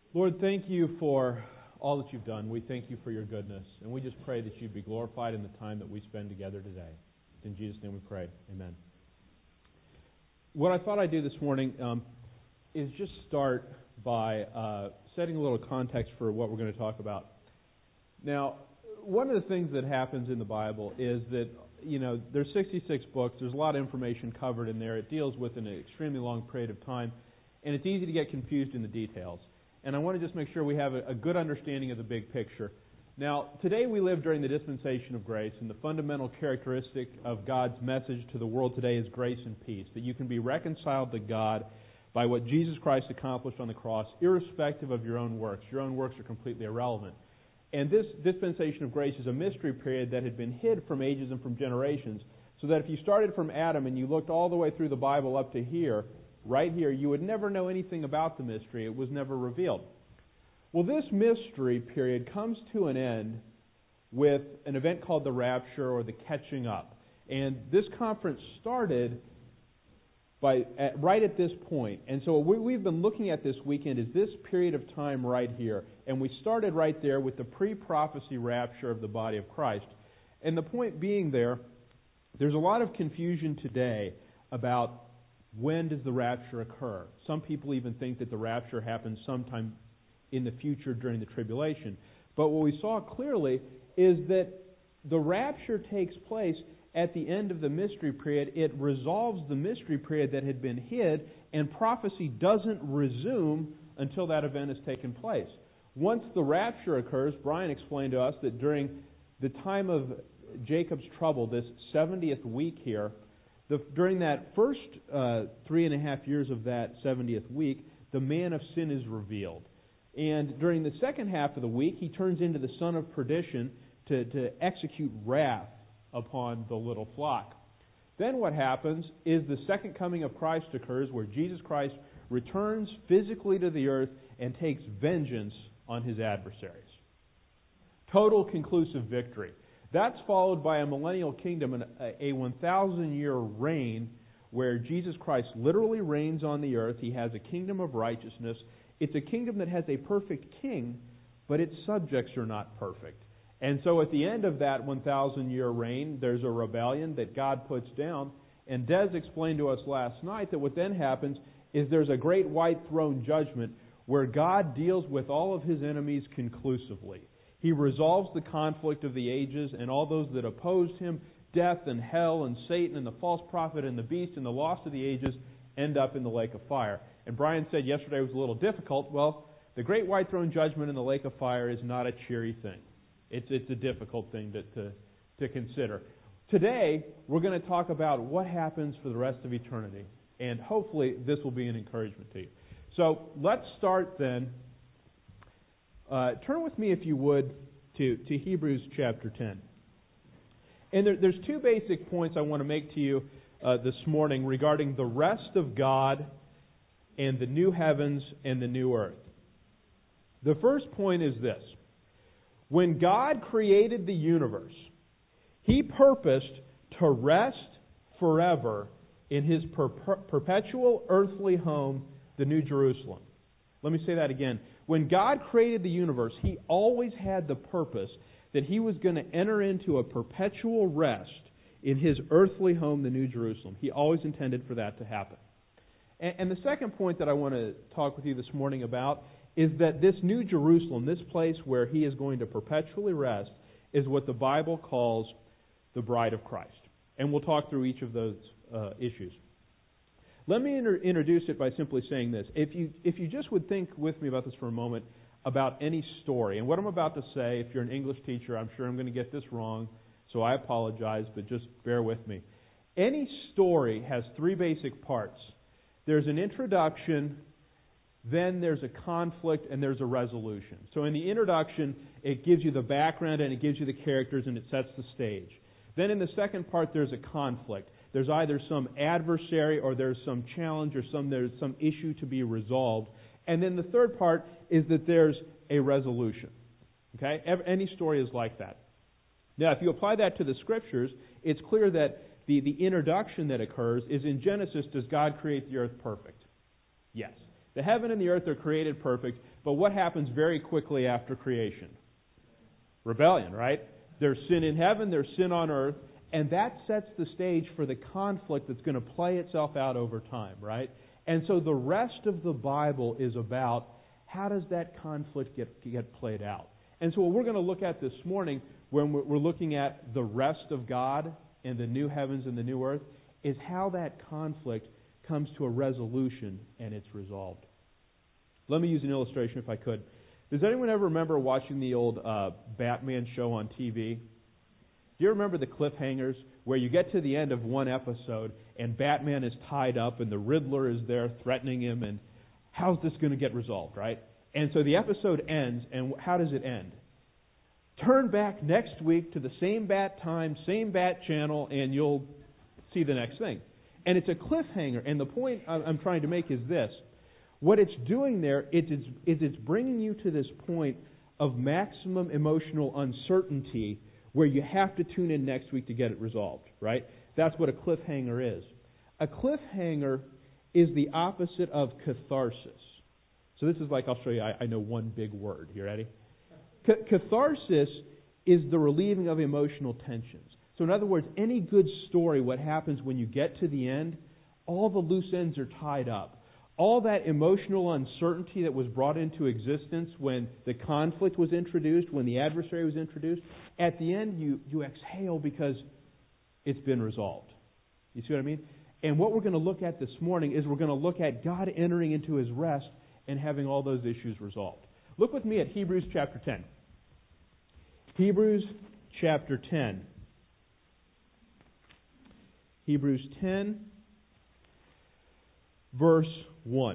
Lord, thank you for all that you've done. We thank you for your goodness. And we just pray that you'd be glorified in the time that we spend together today. In Jesus' name we pray. Amen. What I thought I'd do this morning is just start by setting a little context for what we're going to talk about. Now, one of the things that happens in the Bible is that, there's 66 books. There's a lot of information covered in there. It deals with an extremely long period of time. And it's easy to get confused in the details. And I want to just make sure we have a good understanding of the big picture. Now, today we live during the dispensation of grace, and the fundamental characteristic of God's message to the world today is grace and peace, that you can be reconciled to God by what Jesus Christ accomplished on the cross, irrespective of your own works. Your own works are completely irrelevant. And this dispensation of grace is a mystery period that had been hid from ages and from generations, so that if you started from Adam and you looked all the way through the Bible up to here, right here, you would never know anything about the mystery. It was never revealed. Well, this mystery period comes to an end with an event called the rapture or the catching up. And this conference started right at this point. And so what we've been looking at this weekend is this period of time right here. And we started right there with the pre-prophecy rapture of the body of Christ. And the point being there's a lot of confusion today about when does the rapture occur? Some people even think that the rapture happens sometime in the future during the tribulation. But what we saw clearly is that the rapture takes place at the end of the mystery period. It resolves the mystery period that had been hid, and prophecy doesn't resume until that event has taken place. Once the rapture occurs, Brian explained to us that during the time of Jacob's trouble, this 70th week here, during that first 3.5 years of that 70th week, the man of sin is revealed. And during the second half of the week, he turns into the son of perdition to execute wrath upon the little flock. Then what happens is the second coming of Christ occurs, where Jesus Christ returns physically to the earth and takes vengeance on his adversaries. Total conclusive victory. That's followed by a millennial kingdom, and a 1,000-year reign where Jesus Christ literally reigns on the earth. He has a kingdom of righteousness. It's a kingdom that has a perfect king, but its subjects are not perfect. And so at the end of that 1,000-year reign, there's a rebellion that God puts down. And Des explained to us last night that what then happens is there's a great white throne judgment where God deals with all of his enemies conclusively. He resolves the conflict of the ages, and all those that opposed him, death and hell and Satan and the false prophet and the beast and the lost of the ages, end up in the lake of fire. And Brian said yesterday was a little difficult. Well, the great white throne judgment in the lake of fire is not a cheery thing. It's a difficult thing to consider. Today, we're going to talk about what happens for the rest of eternity. And hopefully this will be an encouragement to you. So let's start then. Turn with me, if you would, to Hebrews chapter 10. And there's two basic points I want to make to you this morning regarding the rest of God and the new heavens and the new earth. The first point is this. When God created the universe, He purposed to rest forever in His perpetual earthly home, the New Jerusalem. Let me say that again. When God created the universe, He always had the purpose that He was going to enter into a perpetual rest in His earthly home, the New Jerusalem. He always intended for that to happen. And the second point that I want to talk with you this morning about is that this New Jerusalem, this place where He is going to perpetually rest, is what the Bible calls the bride of Christ. And we'll talk through each of those issues. Let me introduce it by simply saying this. If you just would think with me about this for a moment, about any story. And what I'm about to say, if you're an English teacher, I'm sure I'm going to get this wrong, so I apologize, but just bear with me. Any story has three basic parts. There's an introduction, then there's a conflict, and there's a resolution. So in the introduction, it gives you the background and it gives you the characters and it sets the stage. Then in the second part, there's a conflict. There's either some adversary or there's some challenge or there's some issue to be resolved. And then the third part is that there's a resolution. Okay? Any story is like that. Now, if you apply that to the Scriptures, it's clear that the introduction that occurs is in Genesis, does God create the earth perfect? Yes. The heaven and the earth are created perfect, but what happens very quickly after creation? Rebellion, right? There's sin in heaven, there's sin on earth, and that sets the stage for the conflict that's going to play itself out over time, right? And so the rest of the Bible is about how does that conflict get played out. And so what we're going to look at this morning, when we're looking at the rest of God and the new heavens and the new earth, is how that conflict comes to a resolution and it's resolved. Let me use an illustration if I could. Does anyone ever remember watching the old Batman show on TV? Do you remember the cliffhangers where you get to the end of one episode and Batman is tied up and the Riddler is there threatening him, and how's this going to get resolved, right? And so the episode ends, and how does it end? Turn back next week to the same bat time, same bat channel, and you'll see the next thing. And it's a cliffhanger, and the point I'm trying to make is this. What it's doing there is it's bringing you to this point of maximum emotional uncertainty where you have to tune in next week to get it resolved, right? That's what a cliffhanger is. A cliffhanger is the opposite of catharsis. So this is like, I'll show you, I know one big word. You ready? Catharsis is the relieving of emotional tensions. So in other words, any good story, what happens when you get to the end, all the loose ends are tied up. All that emotional uncertainty that was brought into existence when the conflict was introduced, when the adversary was introduced, at the end you exhale because it's been resolved. You see what I mean? And what we're going to look at this morning is we're going to look at God entering into His rest and having all those issues resolved. Look with me at Hebrews chapter 10. Hebrews chapter 10. Hebrews 10, verse 1.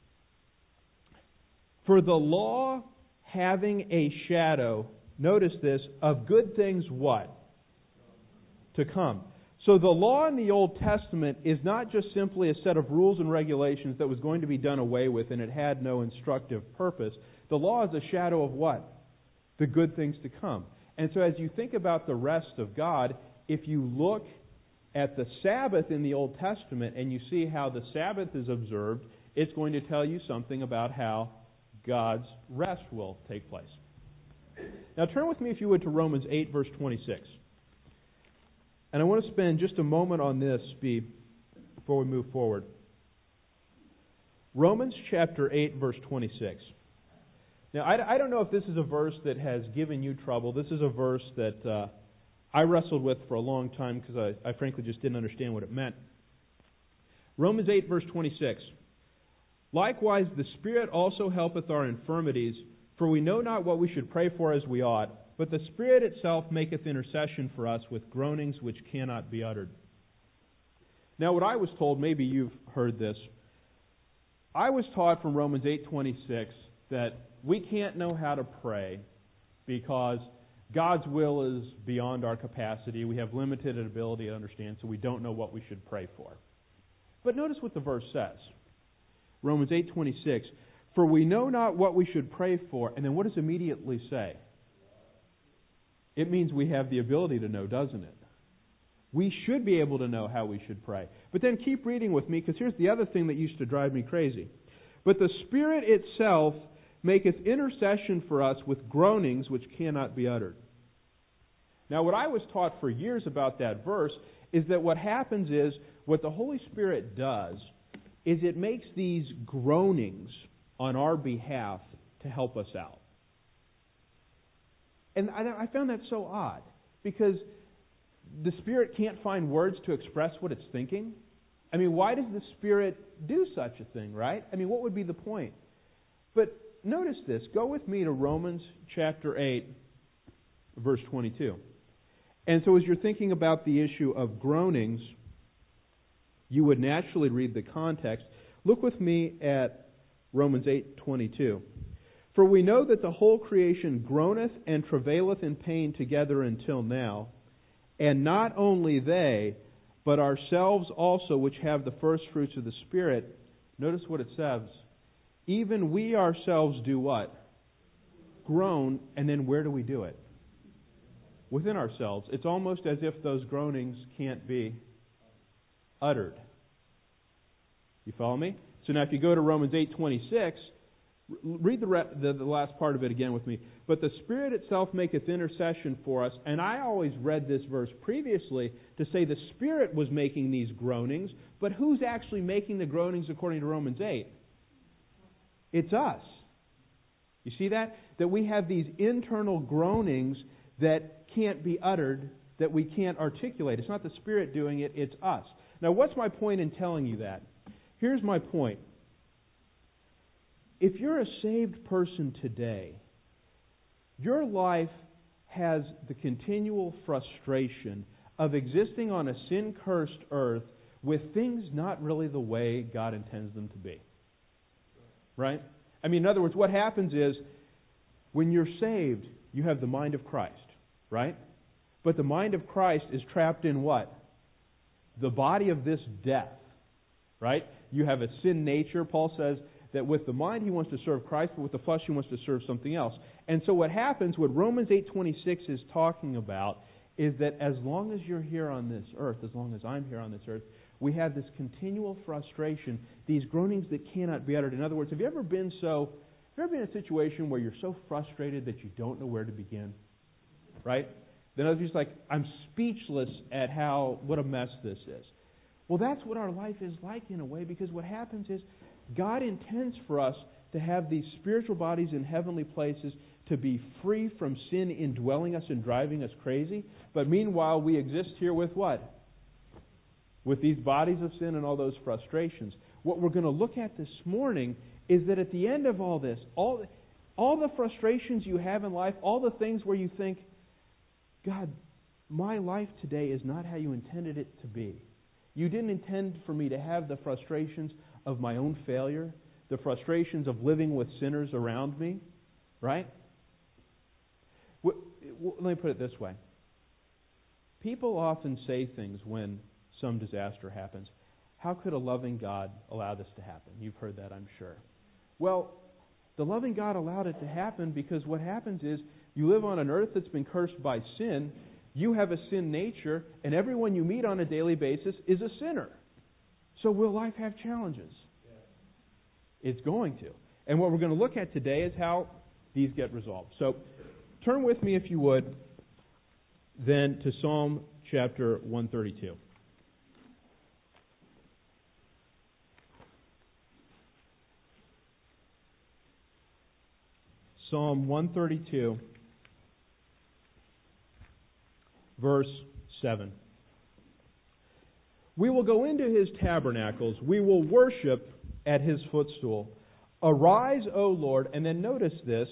For the law having a shadow, notice this, of good things what? To come. So the law in the Old Testament is not just simply a set of rules and regulations that was going to be done away with and it had no instructive purpose. The law is a shadow of what? The good things to come. And so as you think about the rest of God, if you look at the Sabbath in the Old Testament and you see how the Sabbath is observed, it's going to tell you something about how God's rest will take place. Now turn with me, if you would, to Romans 8, verse 26. And I want to spend just a moment on this before we move forward. Romans chapter 8, verse 26. Now, I don't know if this is a verse that has given you trouble. This is a verse that I wrestled with for a long time because I frankly just didn't understand what it meant. Romans 8, verse 26. Likewise, the Spirit also helpeth our infirmities, for we know not what we should pray for as we ought, but the Spirit itself maketh intercession for us with groanings which cannot be uttered. Now, what I was told, maybe you've heard this, I was taught from Romans 8:26 that we can't know how to pray because God's will is beyond our capacity. We have limited ability to understand, so we don't know what we should pray for. But notice what the verse says. Romans 8:26, for we know not what we should pray for. And then what does it immediately say? It means we have the ability to know, doesn't it? We should be able to know how we should pray. But then keep reading with me, because here's the other thing that used to drive me crazy. But the Spirit itself maketh intercession for us with groanings which cannot be uttered. Now, what I was taught for years about that verse is that what happens is, what the Holy Spirit does is it makes these groanings on our behalf to help us out. And I found that so odd, because the Spirit can't find words to express what it's thinking. I mean, why does the Spirit do such a thing, right? I mean, what would be the point? But notice this. Go with me to Romans chapter 8, verse 22. And so as you're thinking about the issue of groanings, you would naturally read the context. Look with me at Romans 8:22. For we know that the whole creation groaneth and travaileth in pain together until now, and not only they, but ourselves also, which have the first fruits of the Spirit. Notice what it says. Even we ourselves do what? Groan, and then where do we do it? Within ourselves. It's almost as if those groanings can't be uttered. You follow me? So now if you go to Romans 8:26, read the last part of it again with me. But the Spirit itself maketh intercession for us. And I always read this verse previously to say the Spirit was making these groanings, but who's actually making the groanings according to Romans 8? It's us. You see that? That we have these internal groanings that can't be uttered, that we can't articulate. It's not the Spirit doing it, it's us. Now, what's my point in telling you that? Here's my point. If you're a saved person today, your life has the continual frustration of existing on a sin-cursed earth with things not really the way God intends them to be. Right? I mean, in other words, what happens is, when you're saved, you have the mind of Christ. Right? But the mind of Christ is trapped in what? The body of this death. Right? You have a sin nature. Paul says that with the mind he wants to serve Christ, but with the flesh he wants to serve something else. And so what happens, what Romans 8:26 is talking about, is that as long as you're here on this earth, as long as I'm here on this earth, we have this continual frustration, these groanings that cannot be uttered. In other words, have you ever been in a situation where you're so frustrated that you don't know where to begin? Right? Then others just like, I'm speechless at what a mess this is. Well, that's what our life is like in a way, because what happens is God intends for us to have these spiritual bodies in heavenly places, to be free from sin indwelling us and driving us crazy. But meanwhile, we exist here with what? With these bodies of sin and all those frustrations. What we're going to look at this morning is that at the end of all this, all the frustrations you have in life, all the things where you think, God, my life today is not how you intended it to be. You didn't intend for me to have the frustrations of my own failure, the frustrations of living with sinners around me, right? Let me put it this way. People often say things when some disaster happens. How could a loving God allow this to happen? You've heard that, I'm sure. Well, the loving God allowed it to happen because what happens is you live on an earth that's been cursed by sin. You have a sin nature, and everyone you meet on a daily basis is a sinner. So will life have challenges? It's going to. And what we're going to look at today is how these get resolved. So turn with me, if you would, then to Psalm chapter 132. Psalm 132, verse 7. We will go into his tabernacles. We will worship at his footstool. Arise, O Lord, and then notice this,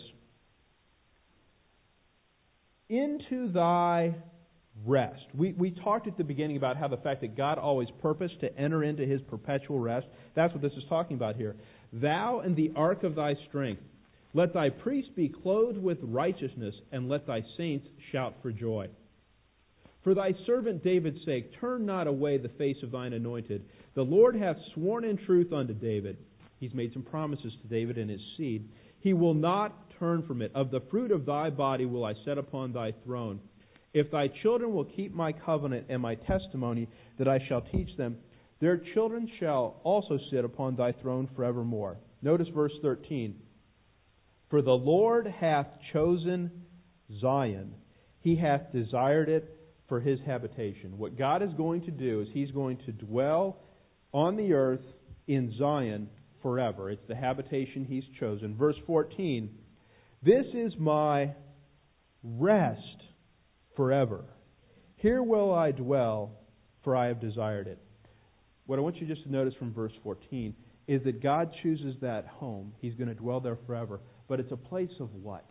into thy rest. We talked at the beginning about how the fact that God always purposed to enter into his perpetual rest. That's what this is talking about here. Thou and the ark of thy strength. Let thy priests be clothed with righteousness, and let thy saints shout for joy. For thy servant David's sake, turn not away the face of thine anointed. The Lord hath sworn in truth unto David. He's made some promises to David and his seed. He will not turn from it. Of the fruit of thy body will I set upon thy throne. If thy children will keep my covenant and my testimony that I shall teach them, their children shall also sit upon thy throne forevermore. Notice verse 13. For the Lord hath chosen Zion. He hath desired it for his habitation. What God is going to do is he's going to dwell on the earth in Zion forever. It's the habitation he's chosen. Verse 14. This is my rest forever. Here will I dwell, for I have desired it. What I want you just to notice from verse 14 is that God chooses that home. He's going to dwell there forever. But it's a place of what?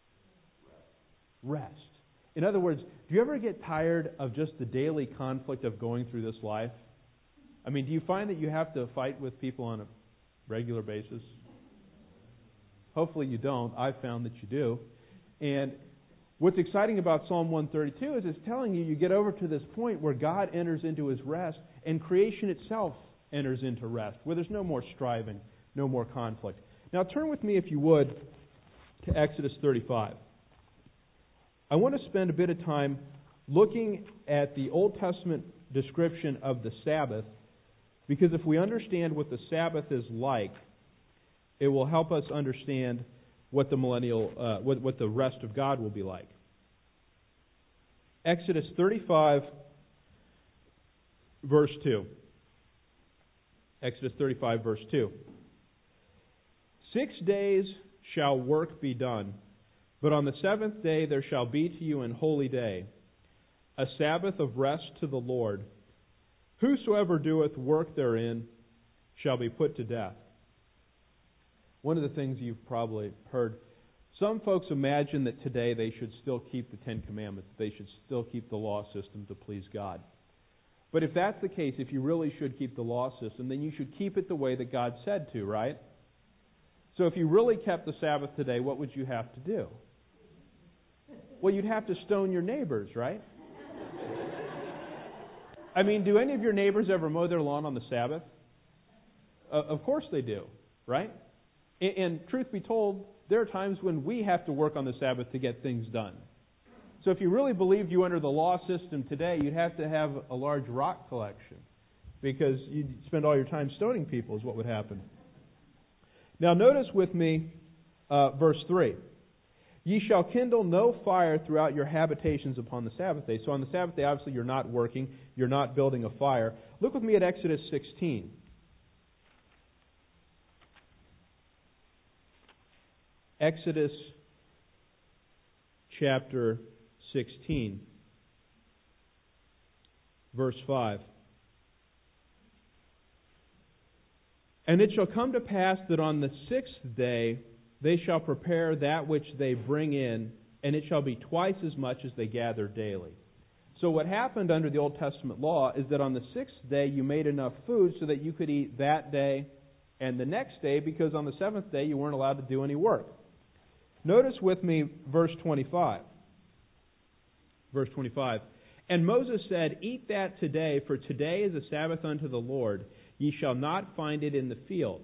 Rest. In other words, do you ever get tired of just the daily conflict of going through this life? I mean, do you find that you have to fight with people on a regular basis? Hopefully you don't. I've found that you do. And what's exciting about Psalm 132 is it's telling you get over to this point where God enters into his rest and creation itself enters into rest, where there's no more striving, no more conflict. Now turn with me, if you would, to Exodus 35. I want to spend a bit of time looking at the Old Testament description of the Sabbath Because if we understand what the Sabbath is like, it will help us understand what the what the rest of God will be like. Exodus 35, verse 2. Exodus 35, verse 2. 6 days shall work be done, but on the seventh day there shall be to you an holy day, a Sabbath of rest to the Lord. Whosoever doeth work therein shall be put to death. One of the things you've probably heard, some folks imagine that today they should still keep the Ten Commandments. They should still keep the law system to please God. But if that's the case, if you really should keep the law system, then you should keep it the way that God said to, right? So if you really kept the Sabbath today, what would you have to do? Well, you'd have to stone your neighbors, right? I mean, do any of your neighbors ever mow their lawn on the Sabbath? Of course they do, right? And truth be told, there are times when we have to work on the Sabbath to get things done. So if you really believed you under the law system today, you'd have to have a large rock collection, because you'd spend all your time stoning people is what would happen. Now notice with me verse 3. Ye shall kindle no fire throughout your habitations upon the Sabbath day. So on the Sabbath day, obviously, you're not working. You're not building a fire. Look with me at Exodus 16. Exodus chapter 16, verse 5. And it shall come to pass that on the sixth day they shall prepare that which they bring in, and it shall be twice as much as they gather daily. So what happened under the Old Testament law is that on the sixth day you made enough food so that you could eat that day and the next day, because on the seventh day you weren't allowed to do any work. Notice with me verse 25. Verse 25. And Moses said, Eat that today, for today is a Sabbath unto the Lord. Ye shall not find it in the field.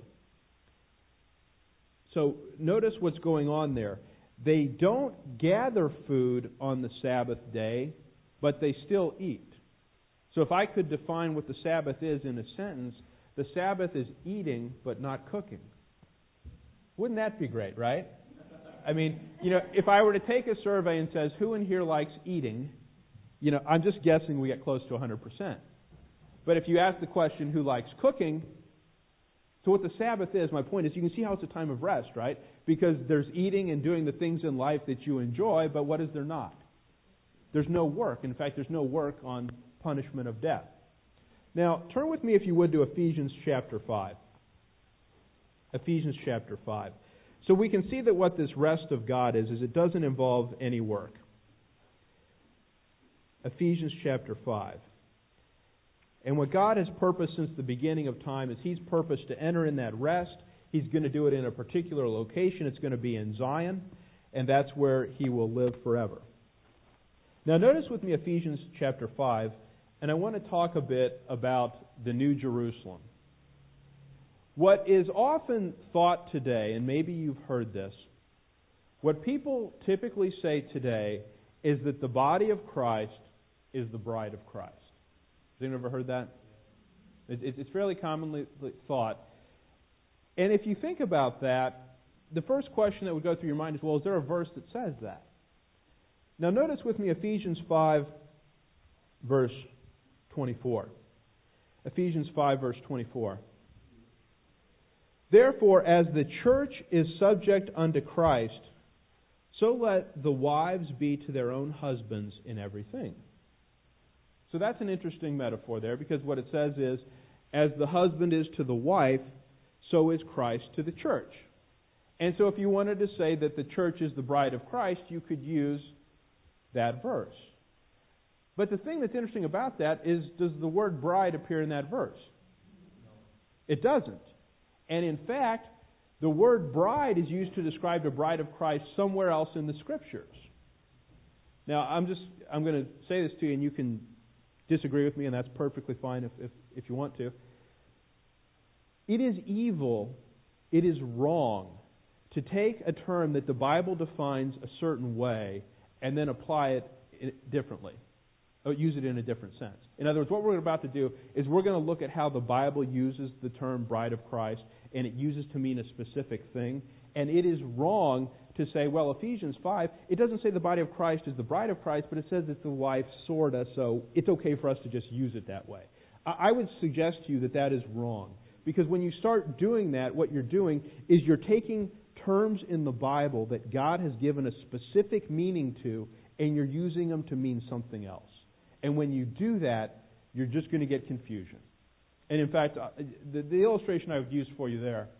So notice what's going on there. They don't gather food on the Sabbath day, but they still eat. So if I could define what the Sabbath is in a sentence, the Sabbath is eating but not cooking. Wouldn't that be great, right? I mean, if I were to take a survey and says, who in here likes eating, I'm just guessing we get close to 100%. But if you ask the question, who likes cooking, so what the Sabbath is, my point is, you can see how it's a time of rest, right? Because there's eating and doing the things in life that you enjoy, but what is there not? There's no work. In fact, there's no work on punishment of death. Now, turn with me, if you would, to Ephesians chapter 5. Ephesians chapter 5. So we can see that what this rest of God is it doesn't involve any work. Ephesians chapter 5. And what God has purposed since the beginning of time is He's purposed to enter in that rest. He's going to do it in a particular location. It's going to be in Zion, and that's where He will live forever. Now notice with me Ephesians chapter 5, and I want to talk a bit about the New Jerusalem. What is often thought today, and maybe you've heard this, what people typically say today is that the body of Christ is the bride of Christ. Has anyone ever heard that? It's fairly commonly thought. And if you think about that, the first question that would go through your mind is, well, is there a verse that says that? Now notice with me Ephesians 5, verse 24. Ephesians 5, verse 24. Therefore, as the church is subject unto Christ, so let the wives be to their own husbands in everything. So that's an interesting metaphor there, because what it says is, as the husband is to the wife, so is Christ to the church. And so if you wanted to say that the church is the bride of Christ, you could use that verse. But the thing that's interesting about that is, does the word bride appear in that verse? It doesn't. And in fact, the word bride is used to describe the bride of Christ somewhere else in the Scriptures. Now, I'm going to say this to you, and you can disagree with me, and that's perfectly fine if you want to. It is evil, it is wrong to take a term that the Bible defines a certain way and then apply it differently. use it in a different sense. In other words, what we're about to do is we're going to look at how the Bible uses the term bride of Christ, and it uses to mean a specific thing. And it is wrong to say, well, Ephesians 5, it doesn't say the body of Christ is the bride of Christ, but it says it's the wife, sorta, so it's okay for us to just use it that way. I would suggest to you that that is wrong. Because when you start doing that, what you're doing is you're taking terms in the Bible that God has given a specific meaning to, and you're using them to mean something else. And when you do that, you're just going to get confusion. And in fact, the illustration I would use for you there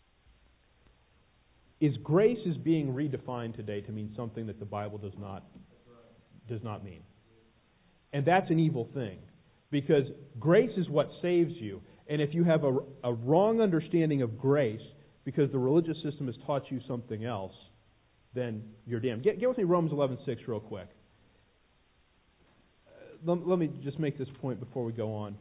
is grace is being redefined today to mean something that the Bible does not mean. And that's an evil thing. Because grace is what saves you. And if you have a wrong understanding of grace, because the religious system has taught you something else, then you're damned. Get with me Romans 11:6 real quick. Let me just make this point before we go on.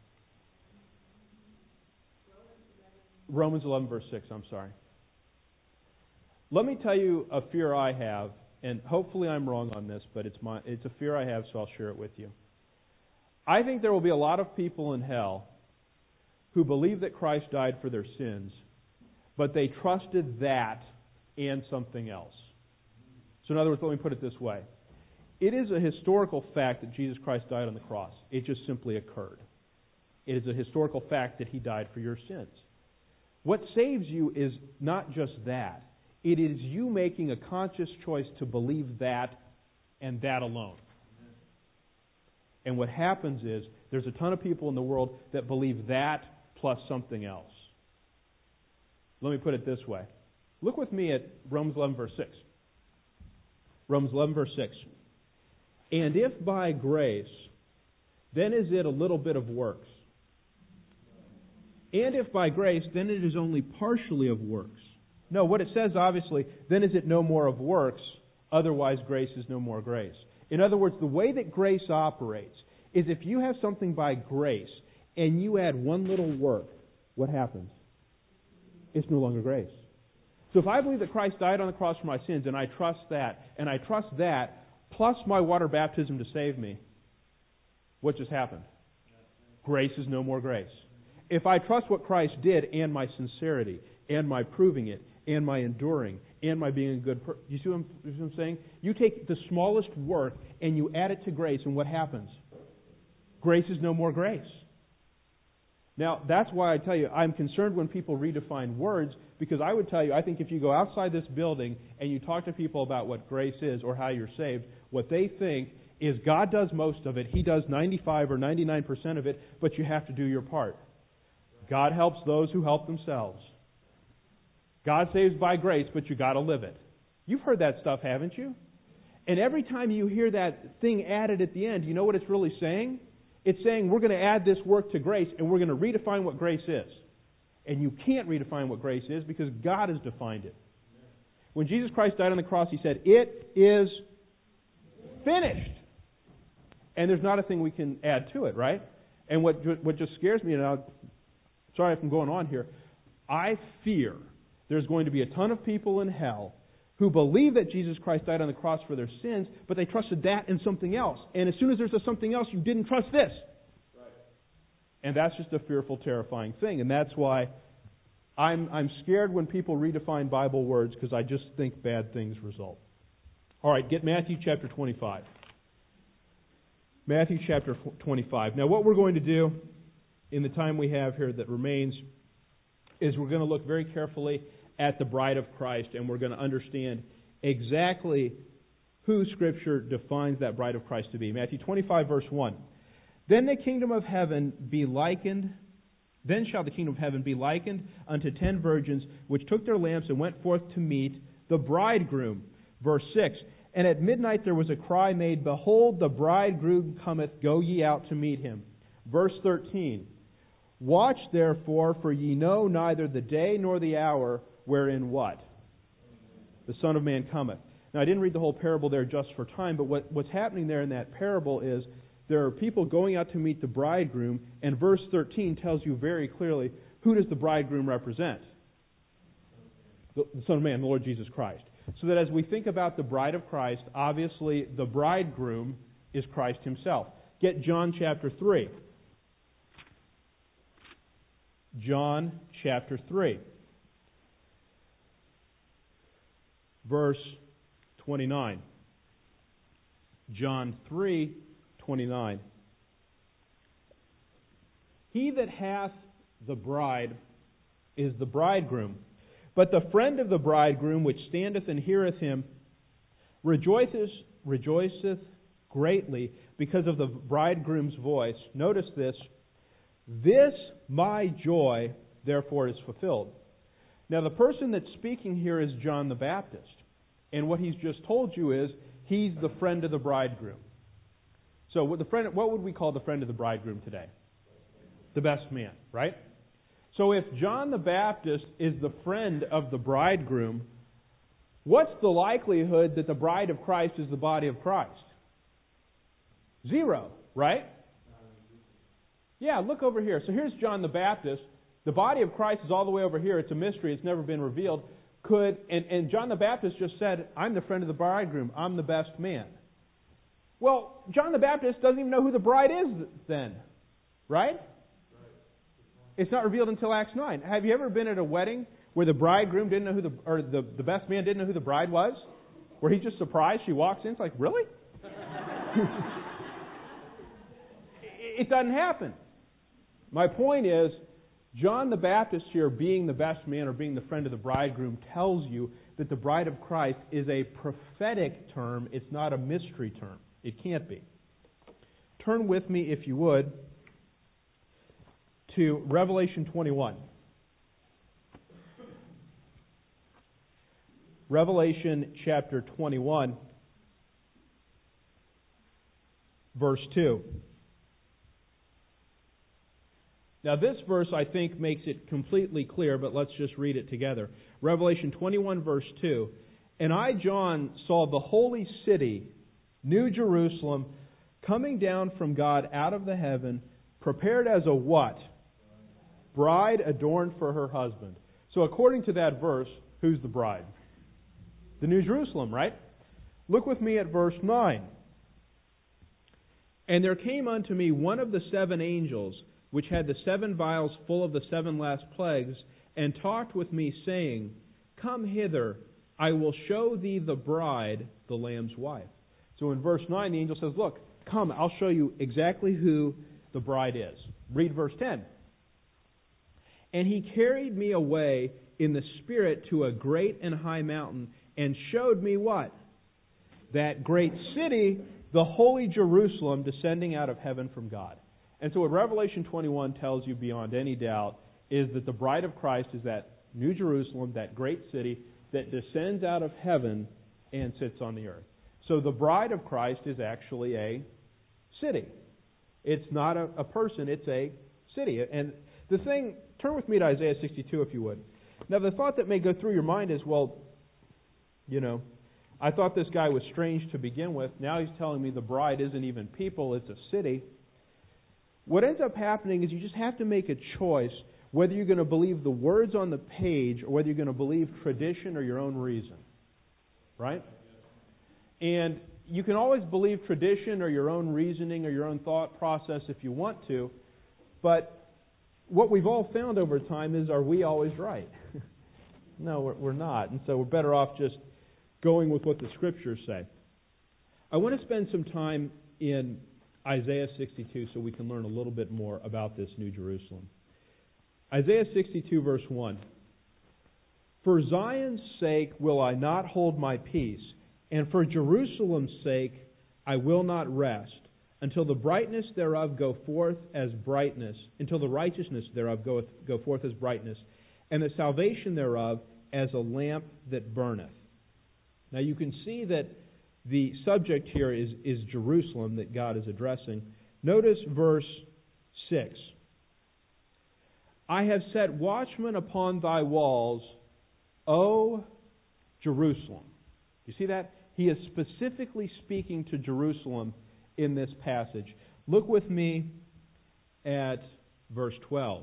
Romans 11, verse 6, I'm sorry. Let me tell you a fear I have, and hopefully I'm wrong on this, but it's a fear I have, so I'll share it with you. I think there will be a lot of people in hell who believe that Christ died for their sins, but they trusted that and something else. So in other words, let me put it this way. It is a historical fact that Jesus Christ died on the cross. It just simply occurred. It is a historical fact that He died for your sins. What saves you is not just that. It is you making a conscious choice to believe that and that alone. And what happens is there's a ton of people in the world that believe that plus something else. Let me put it this way. Look with me at Romans 11, verse 6. Romans 11, verse 6. And if by grace, then is it a little bit of works. And if by grace, then it is only partially of works. No, what it says, obviously, then is it no more of works, otherwise grace is no more grace. In other words, the way that grace operates is if you have something by grace and you add one little work, what happens? It's no longer grace. So if I believe that Christ died on the cross for my sins, and I trust that, plus my water baptism to save me, what just happened? Grace is no more grace. If I trust what Christ did and my sincerity, and my proving it, and my enduring, and my being a good person, you see what I'm saying? You take the smallest work and you add it to grace, and what happens? Grace is no more grace. Now, that's why I tell you, I'm concerned when people redefine words, because I would tell you, I think if you go outside this building and you talk to people about what grace is or how you're saved, what they think is God does most of it, He does 95 or 99% of it, but you have to do your part. God helps those who help themselves. God saves by grace, but you got to live it. You've heard that stuff, haven't you? And every time you hear that thing added at the end, you know what it's really saying? It's saying we're going to add this work to grace, and we're going to redefine what grace is. And you can't redefine what grace is because God has defined it. When Jesus Christ died on the cross, He said, "It is finished." And there's not a thing we can add to it, right? And what just scares me, and sorry if I'm going on here, I fear there's going to be a ton of people in hell who believe that Jesus Christ died on the cross for their sins, but they trusted that and something else. And as soon as there's something else, you didn't trust this. Right. And that's just a fearful, terrifying thing. And that's why I'm scared when people redefine Bible words, because I just think bad things result. All right, get Matthew chapter 25. Matthew chapter 25. Now, what we're going to do in the time we have here that remains is we're going to look very carefully at the bride of Christ, and we're going to understand exactly who Scripture defines that bride of Christ to be. Matthew 25, verse 1. Then shall the kingdom of heaven be likened unto 10 virgins, which took their lamps and went forth to meet the bridegroom. Verse 6. And at midnight there was a cry made, Behold, the bridegroom cometh, go ye out to meet him. Verse 13. Watch therefore, for ye know neither the day nor the hour wherein what? The Son of Man cometh. Now, I didn't read the whole parable there just for time, but what's happening there in that parable is there are people going out to meet the bridegroom, and verse 13 tells you very clearly, who does the bridegroom represent? The Son of Man, the Lord Jesus Christ. So that as we think about the bride of Christ, obviously the bridegroom is Christ himself. Get John chapter 3. John chapter 3. Verse 29. John 3:29. He that hath the bride is the bridegroom. But the friend of the bridegroom, which standeth and heareth him, rejoiceth greatly because of the bridegroom's voice. Notice this. This my joy, therefore, is fulfilled. Now, the person that's speaking here is John the Baptist. And what he's just told you is he's the friend of the bridegroom. So what would we call the friend of the bridegroom today? The best man, right? So if John the Baptist is the friend of the bridegroom, what's the likelihood that the bride of Christ is the body of Christ? 0, right? Yeah, look over here. So here's John the Baptist. The body of Christ is all the way over here. It's a mystery. It's never been revealed. And John the Baptist just said, I'm the friend of the bridegroom. I'm the best man. Well, John the Baptist doesn't even know who the bride is then. Right? It's not revealed until Acts 9. Have you ever been at a wedding where the bridegroom didn't know who the best man didn't know who the bride was? Where he's just surprised she walks in? It's like, really? It doesn't happen. My point is, John the Baptist here, being the best man or being the friend of the bridegroom, tells you that the bride of Christ is a prophetic term. It's not a mystery term. It can't be. Turn with me, if you would, to Revelation 21. Revelation chapter 21, verse 2. Now this verse, I think, makes it completely clear, but let's just read it together. Revelation 21, verse 2. And I, John, saw the holy city, New Jerusalem, coming down from God out of the heaven, prepared as a what? Bride adorned for her husband. So according to that verse, who's the bride? The New Jerusalem, right? Look with me at verse 9. And there came unto me one of the 7 angels, which had the 7 vials full of the 7 last plagues, and talked with me, saying, Come hither, I will show thee the bride, the Lamb's wife. So in verse 9, the angel says, look, come, I'll show you exactly who the bride is. Read verse 10. And he carried me away in the Spirit to a great and high mountain, and showed me what? That great city, the holy Jerusalem, descending out of heaven from God. And so what Revelation 21 tells you beyond any doubt is that the bride of Christ is that New Jerusalem, that great city that descends out of heaven and sits on the earth. So the bride of Christ is actually a city. It's not a person, it's a city. And the thing, turn with me to Isaiah 62 if you would. Now the thought that may go through your mind is, well, you know, I thought this guy was strange to begin with. Now he's telling me the bride isn't even people, it's a city. What ends up happening is you just have to make a choice whether you're going to believe the words on the page or whether you're going to believe tradition or your own reason. Right? And you can always believe tradition or your own reasoning or your own thought process if you want to, but what we've all found over time is, are we always right? No, we're not. And so we're better off just going with what the Scriptures say. I want to spend some time in Isaiah 62 so we can learn a little bit more about this New Jerusalem. Isaiah 62 verse 1. For Zion's sake will I not hold my peace, and for Jerusalem's sake I will not rest, until the brightness thereof go forth as brightness, until the righteousness thereof go forth as brightness, and the salvation thereof as a lamp that burneth. Now you can see that the subject here is Jerusalem that God is addressing. Notice verse 6. I have set watchmen upon thy walls, O Jerusalem. You see that? He is specifically speaking to Jerusalem in this passage. Look with me at verse 12.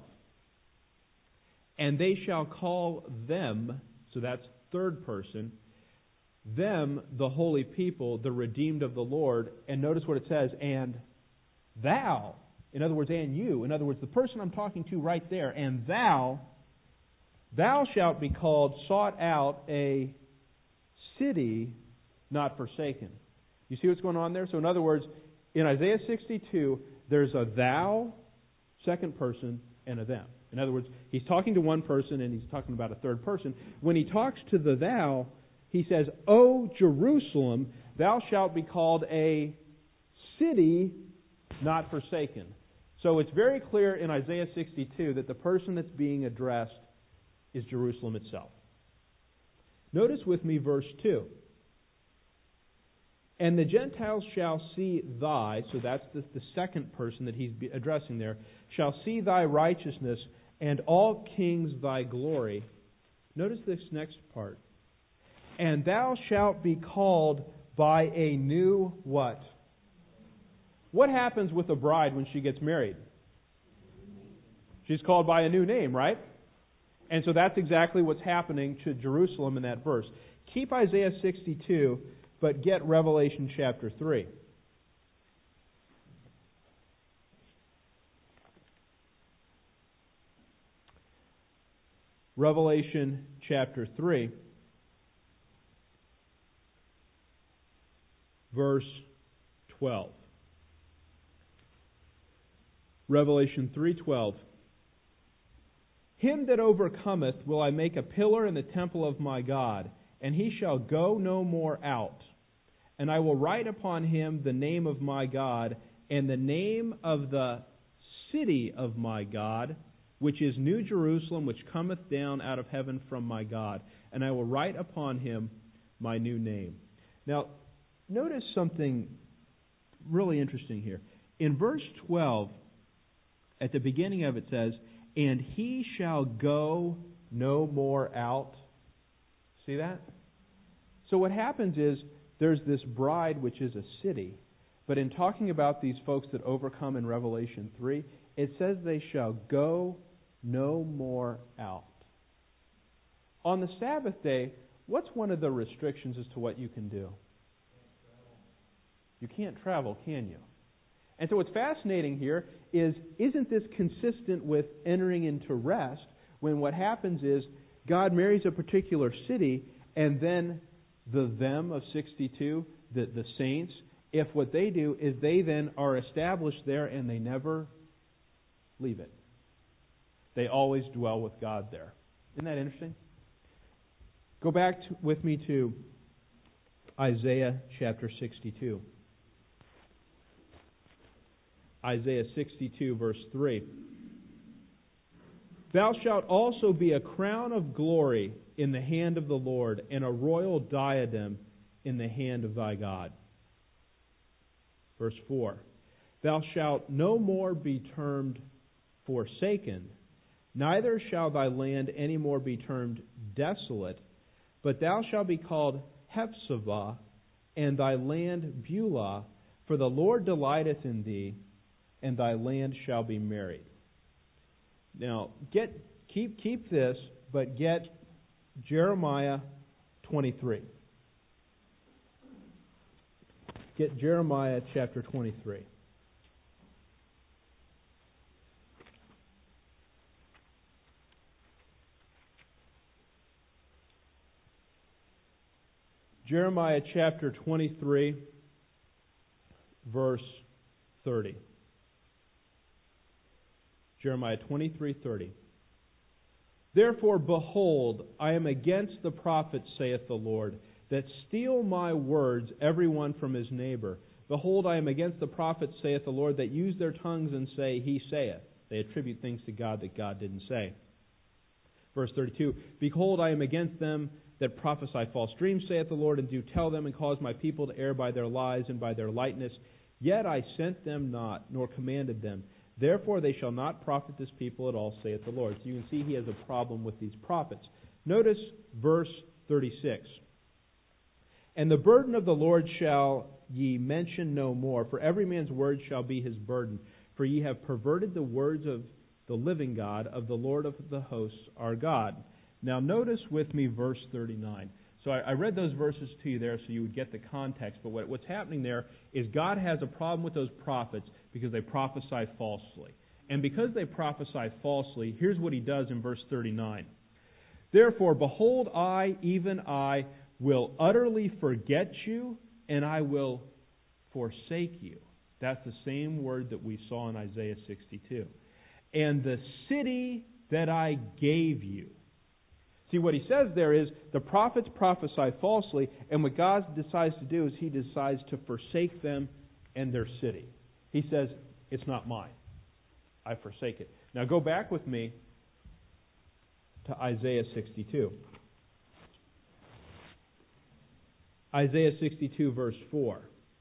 And they shall call them, so that's third person, them, the holy people, the redeemed of the Lord. And notice what it says, and thou, in other words, and you, in other words, the person I'm talking to right there, and thou shalt be called sought out, a city not forsaken. You see what's going on there? So in other words, in Isaiah 62, there's a thou, second person, and a them. In other words, he's talking to one person and he's talking about a third person. When he talks to the thou, he says, O Jerusalem, thou shalt be called a city not forsaken. So it's very clear in Isaiah 62 that the person that's being addressed is Jerusalem itself. Notice with me verse 2. And the Gentiles shall see thy, so that's the second person that he's addressing there, shall see thy righteousness, and all kings thy glory. Notice this next part. And thou shalt be called by a new what? What happens with a bride when she gets married? She's called by a new name, right? And so that's exactly what's happening to Jerusalem in that verse. Keep Isaiah 62, but get Revelation chapter 3. Revelation chapter 3, verse 12. Revelation 3:12. Him that overcometh will I make a pillar in the temple of my God, and he shall go no more out. And I will write upon him the name of my God, and the name of the city of my God, which is New Jerusalem, which cometh down out of heaven from my God. And I will write upon him my new name. Now, notice something really interesting here. In verse 12, at the beginning of it says, and he shall go no more out. See that? So what happens is, there's this bride which is a city. But in talking about these folks that overcome in Revelation 3, it says they shall go no more out. On the Sabbath day, what's one of the restrictions as to what you can do? You can't travel, can you? And so what's fascinating here is, isn't this consistent with entering into rest, when what happens is God marries a particular city, and then the them of 62, the saints, if what they do is they then are established there and they never leave it. They always dwell with God there. Isn't that interesting? Go back with me to Isaiah chapter 62. Isaiah 62, verse 3. Thou shalt also be a crown of glory in the hand of the Lord, and a royal diadem in the hand of thy God. Verse 4. Thou shalt no more be termed forsaken, neither shall thy land any more be termed desolate, but thou shalt be called Hephzibah, and thy land Beulah, for the Lord delighteth in thee, and thy land shall be married. Now, keep this, but get Jeremiah 23. Get Jeremiah chapter 23. Jeremiah chapter 23, verse 30. Jeremiah 23:30. Therefore, behold, I am against the prophets, saith the Lord, that steal my words, every one from his neighbor. Behold, I am against the prophets, saith the Lord, that use their tongues and say, He saith. They attribute things to God that God didn't say. Verse 32, Behold, I am against them that prophesy false dreams, saith the Lord, and do tell them, and cause my people to err by their lies and by their lightness. Yet I sent them not, nor commanded them. Therefore they shall not profit this people at all, saith the Lord. So you can see he has a problem with these prophets. Notice verse 36. And the burden of the Lord shall ye mention no more, for every man's word shall be his burden. For ye have perverted the words of the living God, of the Lord of the hosts, our God. Now notice with me verse 39. So I read those verses to you there so you would get the context. But what's happening there is God has a problem with those prophets because they prophesy falsely. And because they prophesy falsely, here's what he does in verse 39. Therefore, behold, I, even I, will utterly forget you, and I will forsake you. That's the same word that we saw in Isaiah 62. And the city that I gave you. See, what he says there is the prophets prophesy falsely, and what God decides to do is he decides to forsake them and their city. He says, it's not mine. I forsake it. Now go back with me to Isaiah 62. Isaiah 62, verse 4.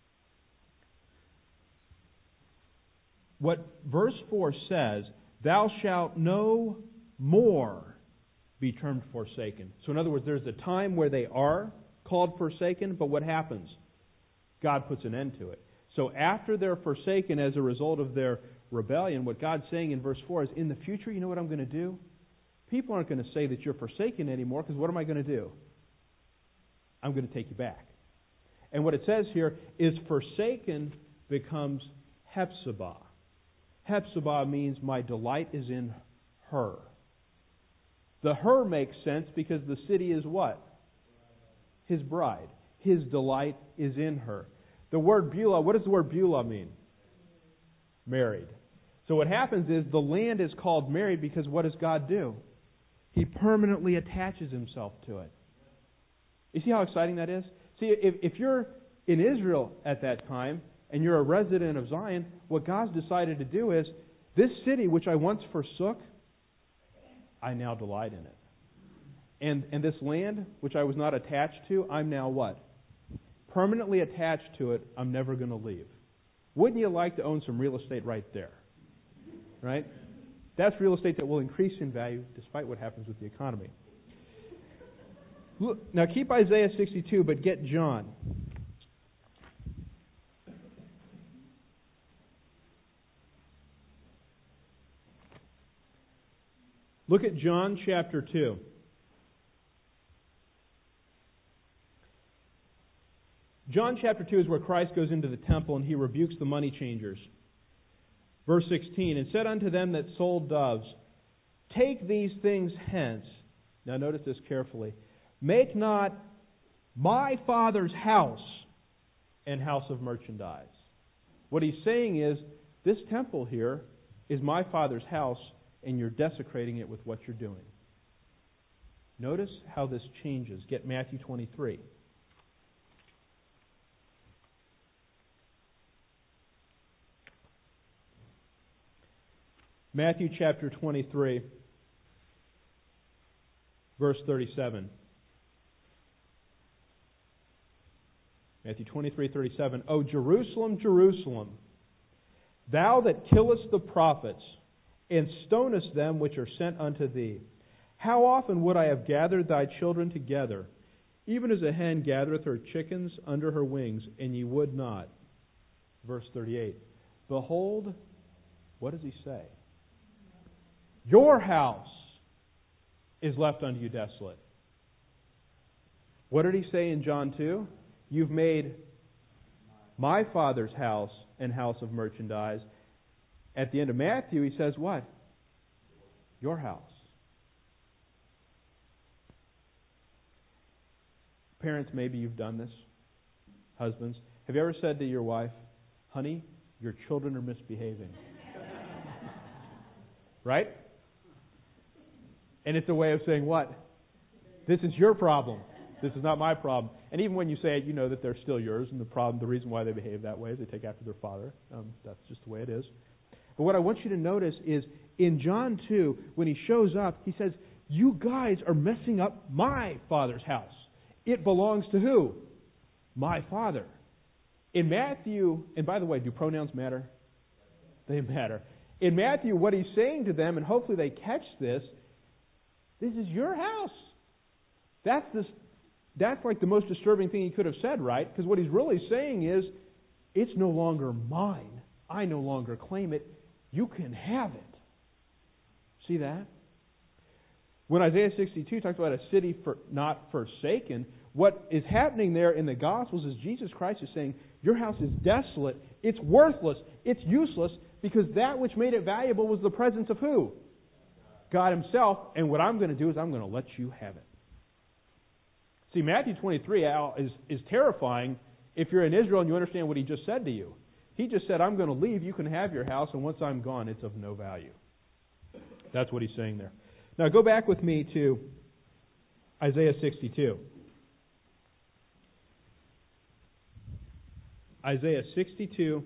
What verse 4 says, thou shalt no more be termed forsaken. So in other words, there's a time where they are called forsaken, but what happens? God puts an end to it. So after they're forsaken as a result of their rebellion, what God's saying in verse 4 is, in the future, you know what I'm going to do? People aren't going to say that you're forsaken anymore, because what am I going to do? I'm going to take you back. And what it says here is forsaken becomes Hephzibah. Hephzibah means my delight is in her. The her makes sense because the city is what? His bride. His delight is in her. The word Beulah, what does the word Beulah mean? Married. So what happens is the land is called married because what does God do? He permanently attaches himself to it. You see how exciting that is? See, if you're in Israel at that time and you're a resident of Zion, what God's decided to do is, this city which I once forsook, I now delight in it. And this land, which I was not attached to, I'm now what? Permanently attached to it. I'm never going to leave. Wouldn't you like to own some real estate right there? Right? That's real estate that will increase in value despite what happens with the economy. Look, now keep Isaiah 62, but get John. Look at John chapter 2. John chapter 2 is where Christ goes into the temple and he rebukes the money changers. Verse 16, and said unto them that sold doves, take these things hence. Now notice this carefully. Make not my Father's house an house of merchandise. What he's saying is, this temple here is my Father's house, and you're desecrating it with what you're doing. Notice how this changes. Get Matthew 23. Matthew chapter 23, verse 37. Matthew 23:37. O Jerusalem, Jerusalem, thou that killest the prophets, and stonest them which are sent unto thee. How often would I have gathered thy children together, even as a hen gathereth her chickens under her wings, and ye would not. Verse 38. Behold, what does he say? Your house is left unto you desolate. What did he say in John 2? You've made my Father's house an house of merchandise. At the end of Matthew, he says what? Your house. Parents, maybe you've done this. Husbands, have you ever said to your wife, honey, your children are misbehaving? Right? And it's a way of saying what? This is your problem. This is not my problem. And even when you say it, you know that they're still yours, and the reason why they behave that way is they take after their father. That's just the way it is. But what I want you to notice is, in John 2, when he shows up, he says, you guys are messing up my Father's house. It belongs to who? My Father. In Matthew, and by the way, do pronouns matter? They matter. In Matthew, what he's saying to them, and hopefully they catch this is your house. That's like the most disturbing thing he could have said, right? Because what he's really saying is, it's no longer mine. I no longer claim it. You can have it. See that? When Isaiah 62 talks about a city not forsaken, what is happening there in the Gospels is Jesus Christ is saying, your house is desolate, it's worthless, it's useless, because that which made it valuable was the presence of who? God Himself. And what I'm going to do is I'm going to let you have it. See, Matthew 23 is terrifying if you're in Israel and you understand what He just said to you. He just said, I'm going to leave, you can have your house, and once I'm gone, it's of no value. That's what He's saying there. Now go back with me to Isaiah 62. Isaiah 62,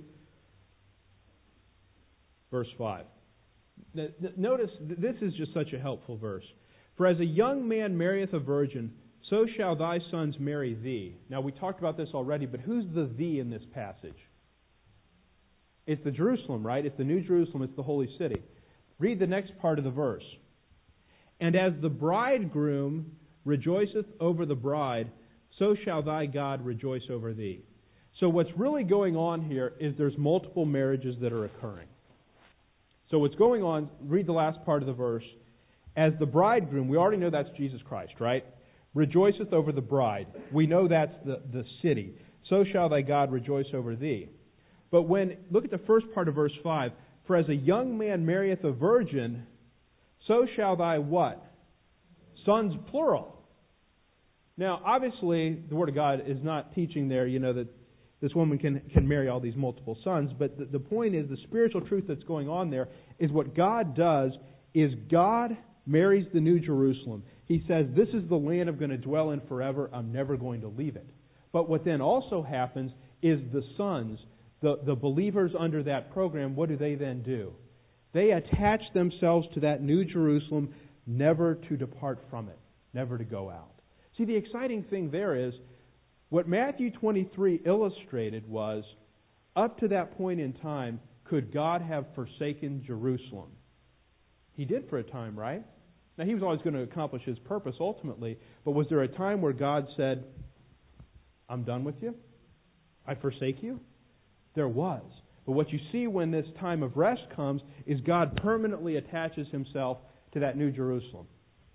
verse 5. Notice, this is just such a helpful verse. For as a young man marrieth a virgin, so shall thy sons marry thee. Now, we talked about this already, but who's the thee in this passage? It's the Jerusalem, right? It's the New Jerusalem. It's the holy city. Read the next part of the verse. And as the bridegroom rejoiceth over the bride, so shall thy God rejoice over thee. So what's really going on here is there's multiple marriages that are occurring. So what's going on, read the last part of the verse. As the bridegroom, we already know that's Jesus Christ, right? Rejoiceth over the bride. We know that's the city. So shall thy God rejoice over thee. But look at the first part of verse 5. For as a young man marrieth a virgin, so shall thy what? Sons, plural. Now, obviously, the Word of God is not teaching there, that this woman can marry all these multiple sons. But the point is, the spiritual truth that's going on there is what God does is God marries the New Jerusalem. He says, this is the land I'm going to dwell in forever. I'm never going to leave it. But what then also happens is the sons, the believers under that program, what do they then do? They attach themselves to that New Jerusalem, never to depart from it, never to go out. See, the exciting thing there is, what Matthew 23 illustrated was, up to that point in time, could God have forsaken Jerusalem? He did for a time, right? Now, He was always going to accomplish His purpose ultimately, but was there a time where God said, I'm done with you? I forsake you? There was. But what you see when this time of rest comes is God permanently attaches Himself to that New Jerusalem.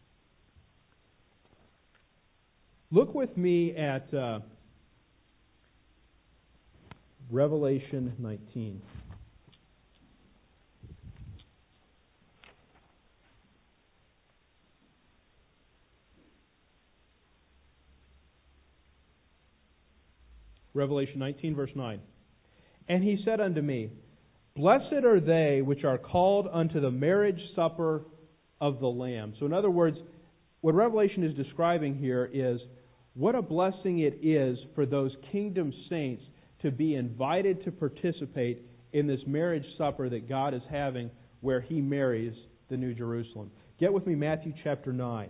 Look with me at Revelation 19. Revelation 19, verse 9. And He said unto me, Blessed are they which are called unto the marriage supper of the Lamb. So in other words, what Revelation is describing here is what a blessing it is for those kingdom saints to be invited to participate in this marriage supper that God is having where He marries the New Jerusalem. Get with me Matthew chapter 9.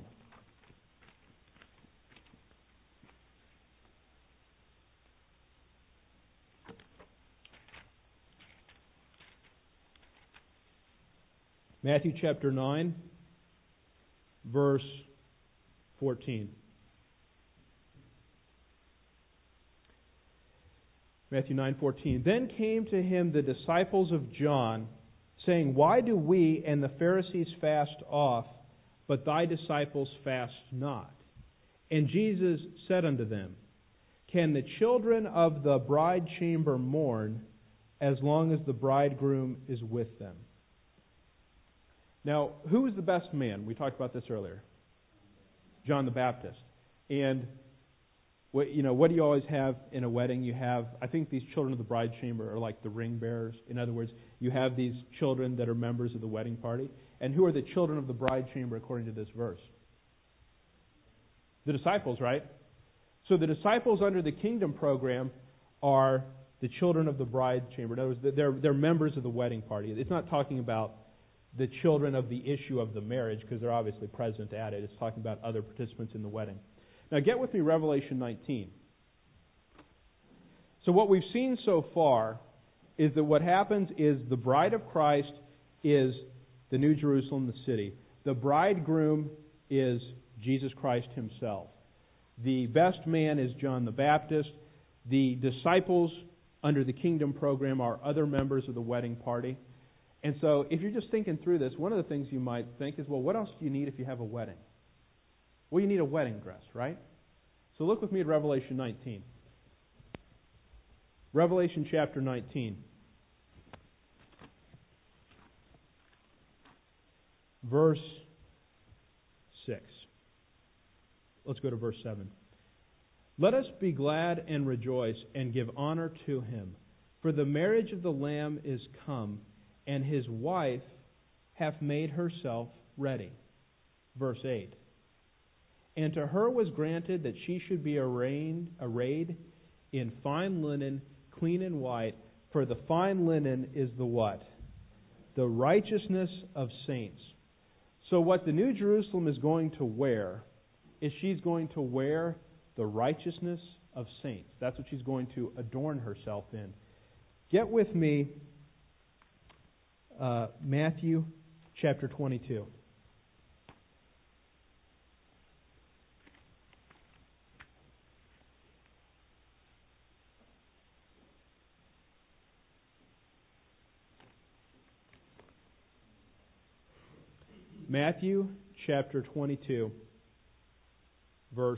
Matthew chapter 9, verse 14. Matthew 9:14. Then came to Him the disciples of John, saying, Why do we and the Pharisees fast oft, but thy disciples fast not? And Jesus said unto them, Can the children of the bride chamber mourn as long as the bridegroom is with them? Now, who is the best man? We talked about this earlier. John the Baptist. And what do you always have in a wedding? You have, I think these children of the bride chamber are like the ring bearers. In other words, you have these children that are members of the wedding party. And who are the children of the bride chamber according to this verse? The disciples, right? So the disciples under the kingdom program are the children of the bride chamber. In other words, they're members of the wedding party. It's not talking about the children of the issue of the marriage, because they're obviously present at it. It's talking about other participants in the wedding. Now get with me Revelation 19. So what we've seen so far is that what happens is the bride of Christ is the New Jerusalem, the city. The bridegroom is Jesus Christ Himself. The best man is John the Baptist. The disciples under the kingdom program are other members of the wedding party. And so if you're just thinking through this, one of the things you might think is, well, what else do you need if you have a wedding? Well, you need a wedding dress, right? So look with me at Revelation 19. Revelation chapter 19. Verse 6. Let's go to verse 7. Let us be glad and rejoice and give honor to him. For the marriage of the Lamb is come, and his wife hath made herself ready. Verse 8. And to her was granted that she should be arrayed in fine linen, clean and white, for the fine linen is the what? The righteousness of saints. So what the New Jerusalem is going to wear is she's going to wear the righteousness of saints. That's what she's going to adorn herself in. Get with me Matthew chapter 22. Matthew chapter 22, verse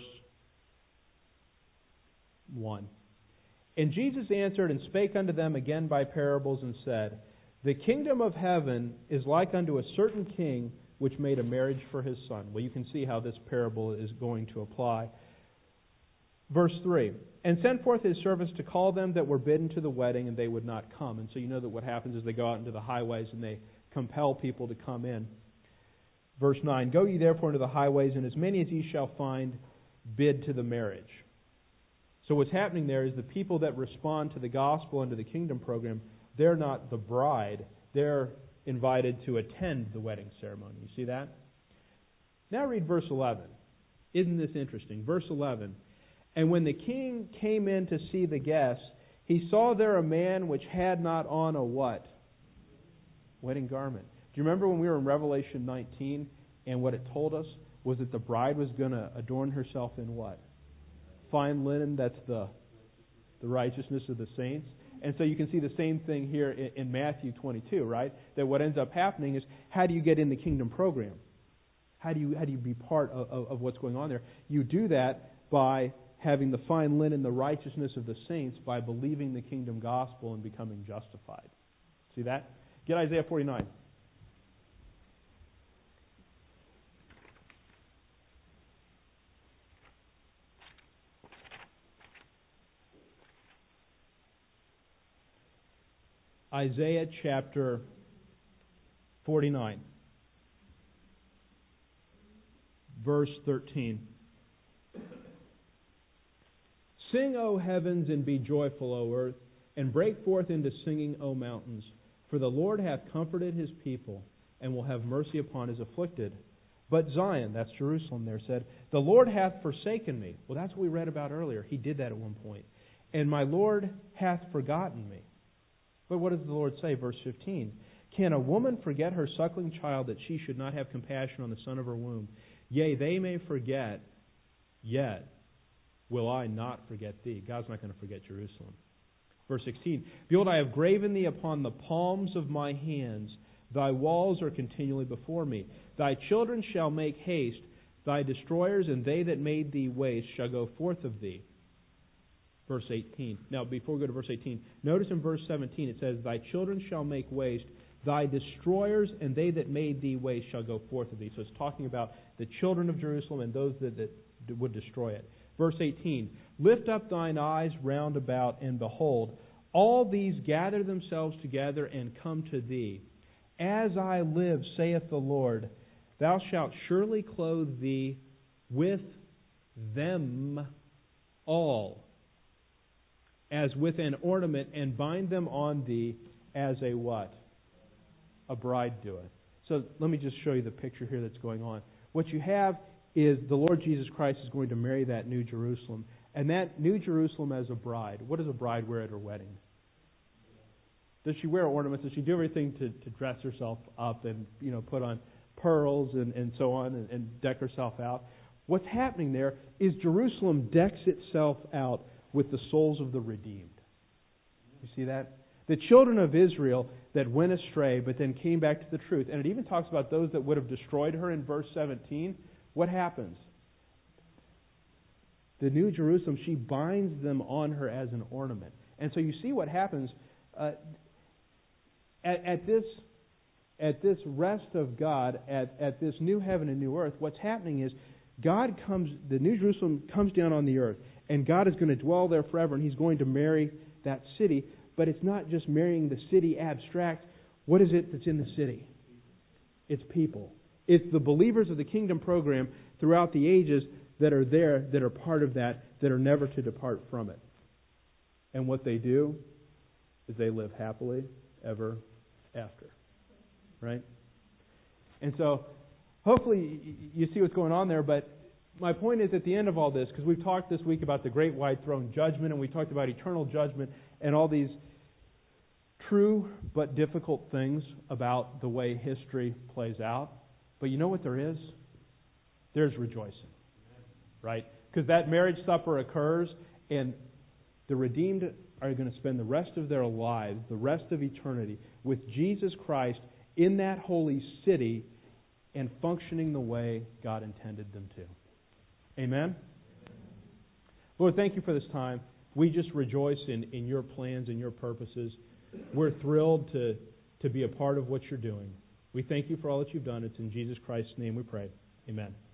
1. And Jesus answered and spake unto them again by parables, and said, The kingdom of heaven is like unto a certain king which made a marriage for his son. Well, you can see how this parable is going to apply. Verse 3. And sent forth his servants to call them that were bidden to the wedding, and they would not come. And so you know that what happens is they go out into the highways and they compel people to come in. Verse 9, Go ye therefore into the highways, and as many as ye shall find, bid to the marriage. So what's happening there is the people that respond to the gospel and to the kingdom program, they're not the bride. They're invited to attend the wedding ceremony. You see that? Now read verse 11. Isn't this interesting? Verse 11, And when the king came in to see the guests, he saw there a man which had not on a what? Wedding garment. Do you remember when we were in Revelation 19 and what it told us was that the bride was going to adorn herself in what? Fine linen, that's the righteousness of the saints. And so you can see the same thing here in Matthew 22, right? That what ends up happening is, how do you get in the kingdom program? How do you be part of what's going on there? You do that by having the fine linen, the righteousness of the saints, by believing the kingdom gospel and becoming justified. See that? Get Isaiah 49. Isaiah chapter 49, verse 13. Sing, O heavens, and be joyful, O earth, and break forth into singing, O mountains. For the Lord hath comforted his people, and will have mercy upon his afflicted. But Zion, that's Jerusalem there, said, The Lord hath forsaken me. Well, that's what we read about earlier. He did that at one point. And my Lord hath forgotten me. But what does the Lord say? Verse 15. Can a woman forget her suckling child, that she should not have compassion on the son of her womb? Yea, they may forget, yet will I not forget thee. God's not going to forget Jerusalem. Verse 16. Behold, I have graven thee upon the palms of my hands. Thy walls are continually before me. Thy children shall make haste. Thy destroyers and they that made thee waste shall go forth of thee. Verse 18. Now, before we go to verse 18, notice in verse 17 it says, Thy children shall make waste, thy destroyers and they that made thee waste shall go forth of thee. So it's talking about the children of Jerusalem and those that would destroy it. Verse 18, Lift up thine eyes round about, and behold, all these gather themselves together and come to thee. As I live, saith the Lord, thou shalt surely clothe thee with them all, as with an ornament, and bind them on thee as a what? A bride doeth. So let me just show you the picture here that's going on. What you have is the Lord Jesus Christ is going to marry that New Jerusalem. And that New Jerusalem as a bride, what does a bride wear at her wedding? Does she wear ornaments? Does she do everything to dress herself up and put on pearls and so on and deck herself out? What's happening there is Jerusalem decks itself out with the souls of the redeemed. You see that? The children of Israel that went astray but then came back to the truth. And it even talks about those that would have destroyed her in verse 17. What happens? the New Jerusalem, she binds them on her as an ornament. And so you see what happens at this rest of God, at this new heaven and new earth. What's happening is the New Jerusalem comes down on the earth, and God is going to dwell there forever, and He's going to marry that city. But it's not just marrying the city abstract. What is it that's in the city? It's people. It's the believers of the kingdom program throughout the ages that are there, that are part of that are never to depart from it. And what they do is they live happily ever after. Right? And so, hopefully you see what's going on there, but my point is at the end of all this, because we've talked this week about the great white throne judgment, and we talked about eternal judgment, and all these true but difficult things about the way history plays out. But you know what there is? There's rejoicing. Right? Because that marriage supper occurs, and the redeemed are going to spend the rest of their lives, the rest of eternity, with Jesus Christ in that holy city and functioning the way God intended them to. Amen? Lord, thank you for this time. We just rejoice in your plans and your purposes. We're thrilled to be a part of what you're doing. We thank you for all that you've done. It's in Jesus Christ's name we pray. Amen.